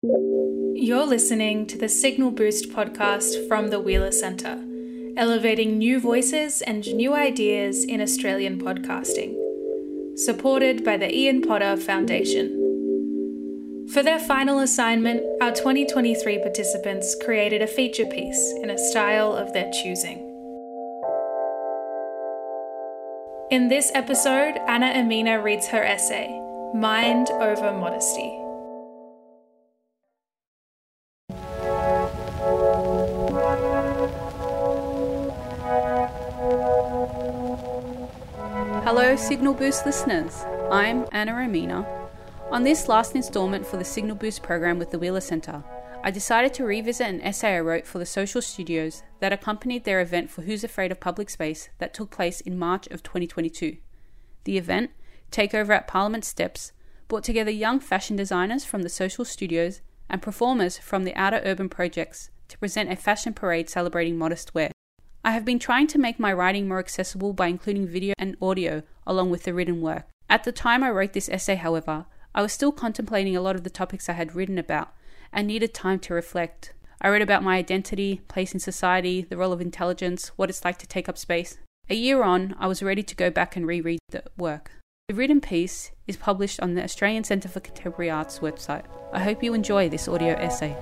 You're listening to the Signal Boost podcast from the Wheeler Centre, elevating new voices and new ideas in Australian podcasting, supported by the Ian Potter Foundation. For their final assignment, our 2023 participants created a feature piece in a style of their choosing. In this episode, Anna Amina reads her essay, Mind Over Modesty. Hello Signal Boost listeners, I'm Anna Amina. On this last instalment for the Signal Boost program with the Wheeler Centre, I decided to revisit an essay I wrote for the social studios that accompanied their event for Who's Afraid of Public Space that took place in March of 2022. The event, Takeover at Parliament Steps, brought together young fashion designers from the social studios and performers from the Outer Urban Projects to present a fashion parade celebrating modest wear. I have been trying to make my writing more accessible by including video and audio along with the written work. At the time I wrote this essay, however, I was still contemplating a lot of the topics I had written about and needed time to reflect. I wrote about my identity, place in society, the role of intelligence, what it's like to take up space. A year on, I was ready to go back and reread the work. The written piece is published on the Australian Centre for Contemporary Arts website. I hope you enjoy this audio essay.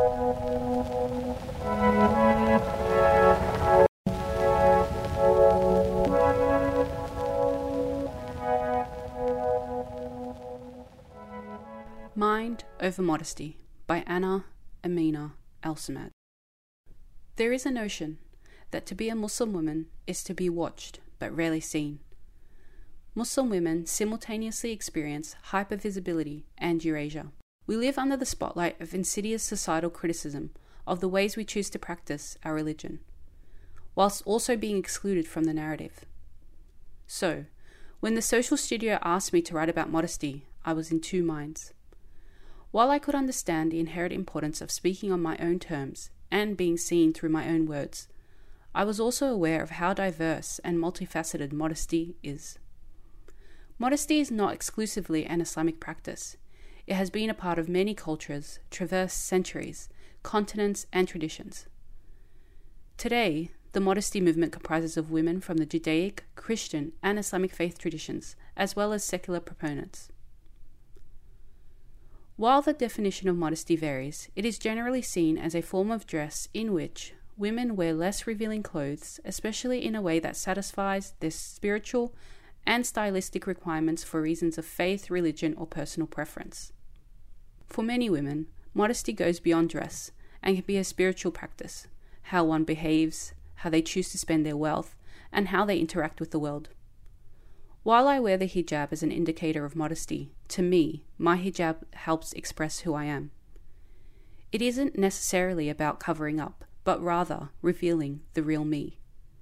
Mind Over Modesty by Anna Amina Al-Samad. There is a notion that to be a Muslim woman is to be watched but rarely seen. Muslim women simultaneously experience hypervisibility and erasure. We live under the spotlight of insidious societal criticism of the ways we choose to practice our religion, whilst also being excluded from the narrative. So, when the social studio asked me to write about modesty, I was in two minds. While I could understand the inherent importance of speaking on my own terms and being seen through my own words, I was also aware of how diverse and multifaceted modesty is. Modesty is not exclusively an Islamic practice. It has been a part of many cultures, traversed centuries, continents, and traditions. Today, the modesty movement comprises of women from the Judaic, Christian, and Islamic faith traditions, as well as secular proponents. While the definition of modesty varies, it is generally seen as a form of dress in which women wear less revealing clothes, especially in a way that satisfies their spiritual and stylistic requirements for reasons of faith, religion, or personal preference. For many women, modesty goes beyond dress and can be a spiritual practice, how one behaves, how they choose to spend their wealth, and how they interact with the world. While I wear the hijab as an indicator of modesty, to me, my hijab helps express who I am. It isn't necessarily about covering up, but rather revealing the real me.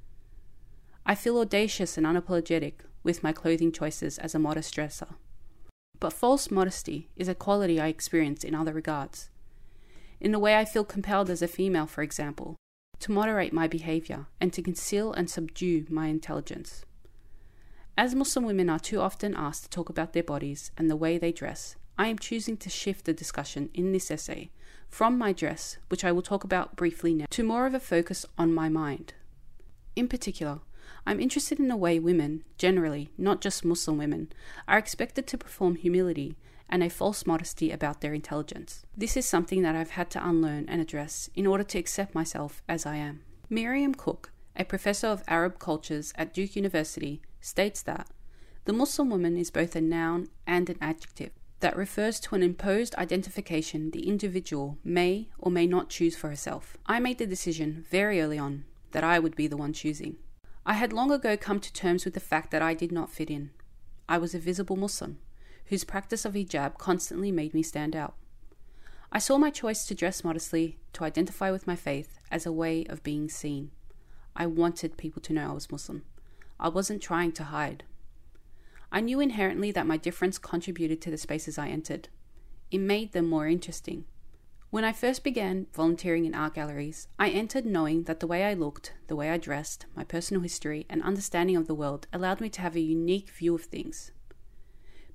I feel audacious and unapologetic with my clothing choices as a modest dresser. But false modesty is a quality I experience in other regards. In the way I feel compelled as a female, for example, to moderate my behavior and to conceal and subdue my intelligence. As Muslim women are too often asked to talk about their bodies and the way they dress, I am choosing to shift the discussion in this essay from my dress, which I will talk about briefly now, to more of a focus on my mind. In particular, I'm interested in the way women, generally, not just Muslim women, are expected to perform humility and a false modesty about their intelligence. This is something that I've had to unlearn and address in order to accept myself as I am. Miriam Cook, a professor of Arab cultures at Duke University, states that the Muslim woman is both a noun and an adjective that refers to an imposed identification the individual may or may not choose for herself. I made the decision very early on that I would be the one choosing. I had long ago come to terms with the fact that I did not fit in. I was a visible Muslim, whose practice of hijab constantly made me stand out. I saw my choice to dress modestly, to identify with my faith, as a way of being seen. I wanted people to know I was Muslim. I wasn't trying to hide. I knew inherently that my difference contributed to the spaces I entered. It made them more interesting. When I first began volunteering in art galleries, I entered knowing that the way I looked, the way I dressed, my personal history and understanding of the world allowed me to have a unique view of things.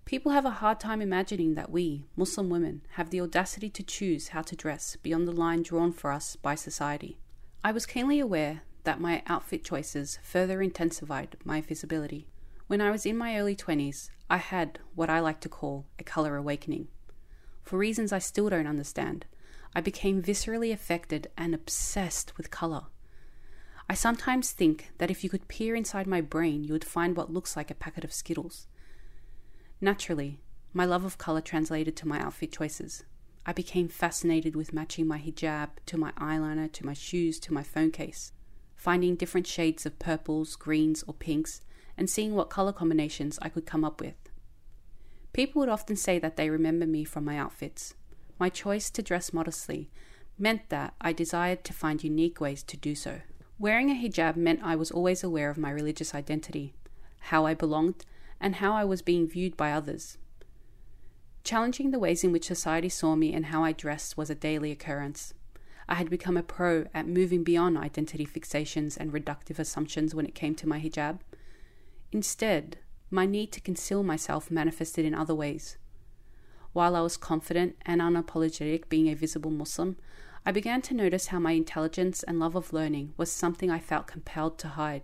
People have a hard time imagining that we, Muslim women, have the audacity to choose how to dress beyond the line drawn for us by society. I was keenly aware that my outfit choices further intensified my visibility. When I was in my early 20s, I had what I like to call a colour awakening. For reasons I still don't understand, I became viscerally affected and obsessed with colour. I sometimes think that if you could peer inside my brain, you would find what looks like a packet of Skittles. Naturally, my love of colour translated to my outfit choices. I became fascinated with matching my hijab to my eyeliner, to my shoes, to my phone case, finding different shades of purples, greens, or pinks, and seeing what colour combinations I could come up with. People would often say that they remember me from my outfits. My choice to dress modestly meant that I desired to find unique ways to do so. Wearing a hijab meant I was always aware of my religious identity, how I belonged, and how I was being viewed by others. Challenging the ways in which society saw me and how I dressed was a daily occurrence. I had become a pro at moving beyond identity fixations and reductive assumptions when it came to my hijab. Instead, my need to conceal myself manifested in other ways. While I was confident and unapologetic being a visible Muslim, I began to notice how my intelligence and love of learning was something I felt compelled to hide.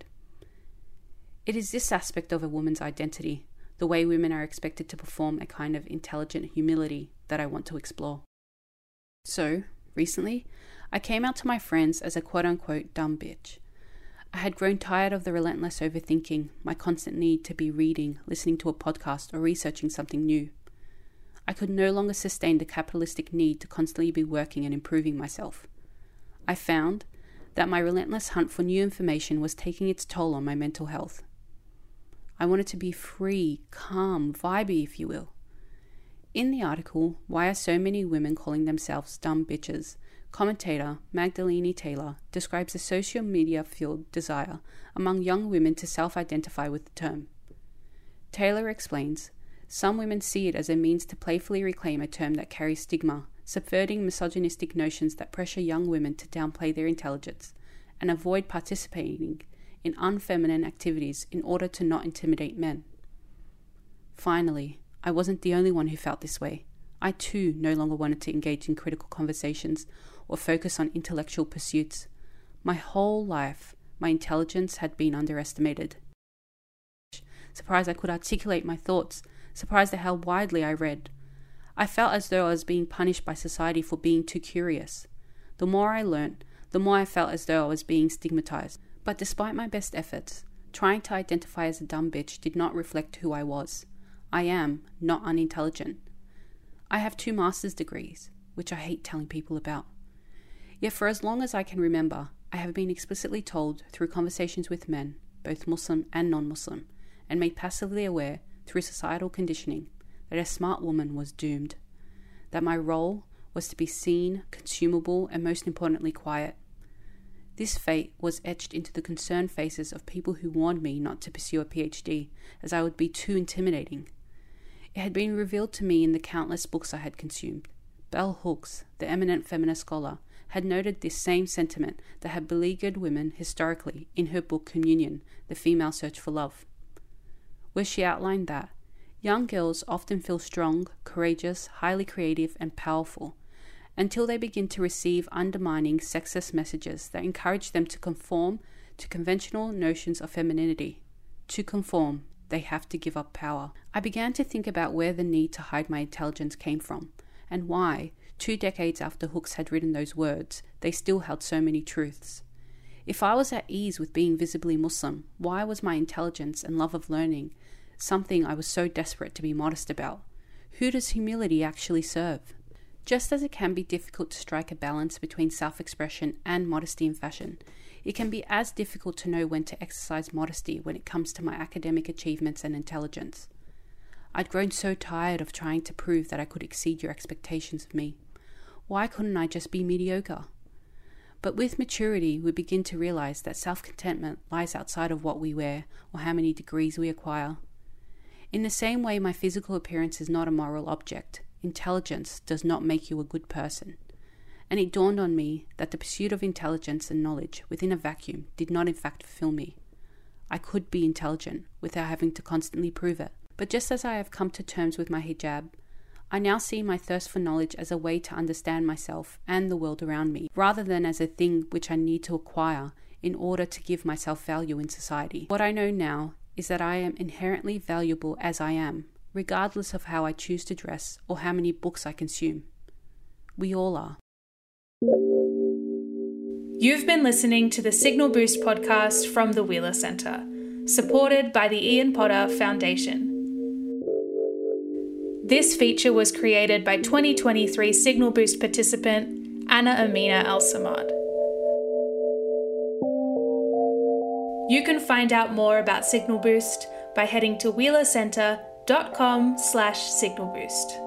It is this aspect of a woman's identity, the way women are expected to perform a kind of intelligent humility, that I want to explore. So, recently, I came out to my friends as a quote-unquote dumb bitch. I had grown tired of the relentless overthinking, my constant need to be reading, listening to a podcast, or researching something new. I could no longer sustain the capitalistic need to constantly be working and improving myself. I found that my relentless hunt for new information was taking its toll on my mental health. I wanted to be free, calm, vibey, if you will. In the article, Why Are So Many Women Calling Themselves Dumb Bitches?, commentator Magdalene Taylor describes the social media-fueled desire among young women to self-identify with the term. Taylor explains, some women see it as a means to playfully reclaim a term that carries stigma, subverting misogynistic notions that pressure young women to downplay their intelligence and avoid participating in unfeminine activities in order to not intimidate men. Finally, I wasn't the only one who felt this way. I too no longer wanted to engage in critical conversations or focus on intellectual pursuits. My whole life, my intelligence had been underestimated. Surprised I could articulate my thoughts, surprised at how widely I read. I felt as though I was being punished by society for being too curious. The more I learnt, the more I felt as though I was being stigmatized. But despite my best efforts, trying to identify as a dumb bitch did not reflect who I was. I am not unintelligent. I have 2 master's degrees, which I hate telling people about. Yet for as long as I can remember, I have been explicitly told through conversations with men, both Muslim and non-Muslim, and made passively aware through societal conditioning that a smart woman was doomed, that my role was to be seen, consumable, and most importantly quiet. This fate was etched into the concerned faces of people who warned me not to pursue a PhD, as I would be too intimidating. It had been revealed to me in the countless books I had consumed. Bell Hooks, the eminent feminist scholar, had noted this same sentiment that had beleaguered women historically in her book Communion, The Female Search for Love, where she outlined that young girls often feel strong, courageous, highly creative, and powerful until they begin to receive undermining sexist messages that encourage them to conform to conventional notions of femininity. To conform, they have to give up power. I began to think about where the need to hide my intelligence came from, and why, 2 decades after Hooks had written those words, they still held so many truths. If I was at ease with being visibly Muslim, why was my intelligence and love of learning something I was so desperate to be modest about? Who does humility actually serve? Just as it can be difficult to strike a balance between self-expression and modesty in fashion, it can be as difficult to know when to exercise modesty when it comes to my academic achievements and intelligence. I'd grown so tired of trying to prove that I could exceed your expectations of me. Why couldn't I just be mediocre? But with maturity, we begin to realize that self-contentment lies outside of what we wear or how many degrees we acquire. In the same way my physical appearance is not a moral object, intelligence does not make you a good person. And it dawned on me that the pursuit of intelligence and knowledge within a vacuum did not in fact fulfill me. I could be intelligent without having to constantly prove it. But just as I have come to terms with my hijab, I now see my thirst for knowledge as a way to understand myself and the world around me, rather than as a thing which I need to acquire in order to give myself value in society. What I know now is that I am inherently valuable as I am, regardless of how I choose to dress or how many books I consume. We all are. You've been listening to the Signal Boost podcast from the Wheeler Centre, supported by the Ian Potter Foundation. This feature was created by 2023 Signal Boost participant Anna Amina Al-Samad. You can find out more about Signal Boost by heading to wheelercentre.com/signalboost.